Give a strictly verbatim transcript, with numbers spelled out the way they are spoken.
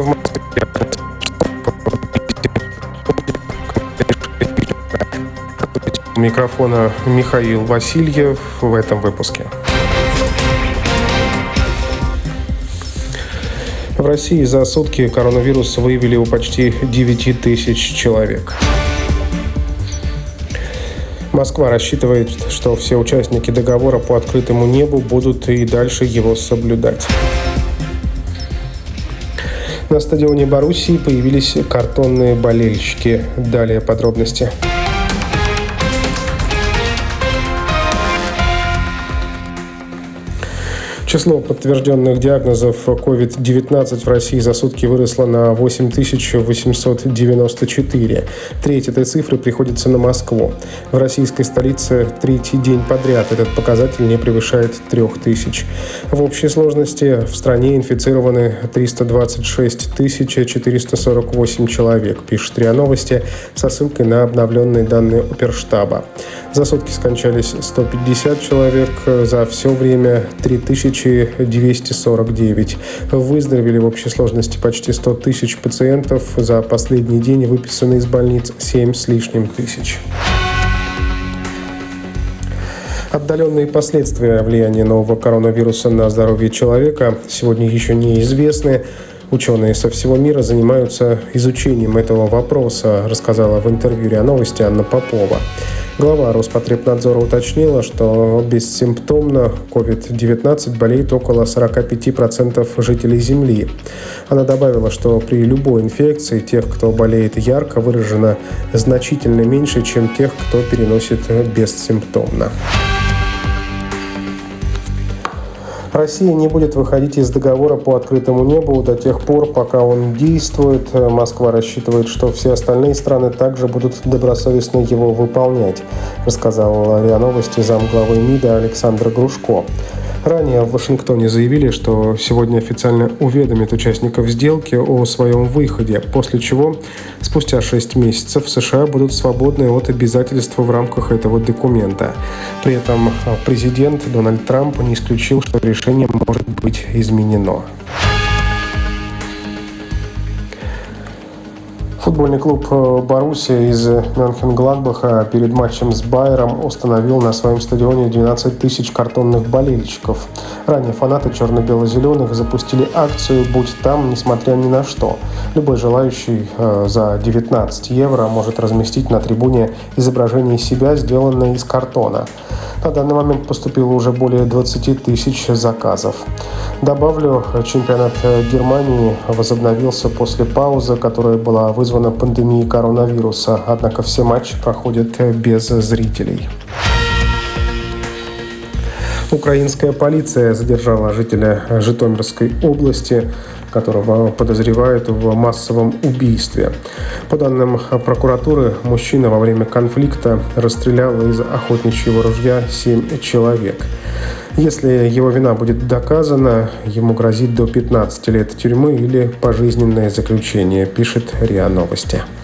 В Москве у микрофона Михаил Васильев в этом выпуске. В России за сутки коронавирус выявили у почти девять тысяч человек. Москва рассчитывает, что все участники договора по открытому небу будут и дальше его соблюдать. На стадионе Боруссии появились картонные болельщики. Далее подробности. Число подтвержденных диагнозов ковид девятнадцать в России за сутки выросло на восемь тысяч восемьсот девяносто четыре. Треть этой цифры приходится на Москву. В российской столице третий день подряд этот показатель не превышает трех тысяч. В общей сложности в стране инфицированы триста двадцать шесть тысяч четыреста сорок восемь человек, пишет РИА Новости со ссылкой на обновленные данные Оперштаба. За сутки скончались сто пятьдесят человек, за все время три тысячи двести сорок девять. Выздоровели в общей сложности почти сто тысяч пациентов. За последний день выписаны из больниц семь с лишним тысяч. Отдаленные последствия влияния нового коронавируса на здоровье человека сегодня еще неизвестны. Ученые со всего мира занимаются изучением этого вопроса, рассказала в интервью РИА Новости Анна Попова. Глава Роспотребнадзора уточнила, что бессимптомно ковид девятнадцать болеет около сорок пять процентов жителей Земли. Она добавила, что при любой инфекции тех, кто болеет ярко, выражено значительно меньше, чем тех, кто переносит бессимптомно. Россия не будет выходить из договора по открытому небу до тех пор, пока он действует. Москва рассчитывает, что все остальные страны также будут добросовестно его выполнять, рассказал РИА Новости замглавы МИДа Александр Грушко. Ранее в Вашингтоне заявили, что сегодня официально уведомят участников сделки о своем выходе, после чего спустя шесть месяцев США будут свободны от обязательств в рамках этого документа. При этом президент Дональд Трамп не исключил, что решение может быть изменено. Футбольный клуб Боруссия из Мönchengladbach перед матчем с Байером установил на своем стадионе двенадцать тысяч картонных болельщиков. Ранее фанаты черно-бело-зеленых запустили акцию «Будь там, несмотря ни на что». Любой желающий за девятнадцать евро может разместить на трибуне изображение себя, сделанное из картона. На данный момент поступило уже более двадцать тысяч заказов. Добавлю, чемпионат Германии возобновился после паузы, которая была вызвана пандемией коронавируса, однако все матчи проходят без зрителей. Украинская полиция задержала жителя Житомирской области, которого подозревают в массовом убийстве. По данным прокуратуры, мужчина во время конфликта расстрелял из охотничьего ружья семь человек. Если его вина будет доказана, ему грозит до пятнадцати лет тюрьмы или пожизненное заключение, пишет РИА Новости.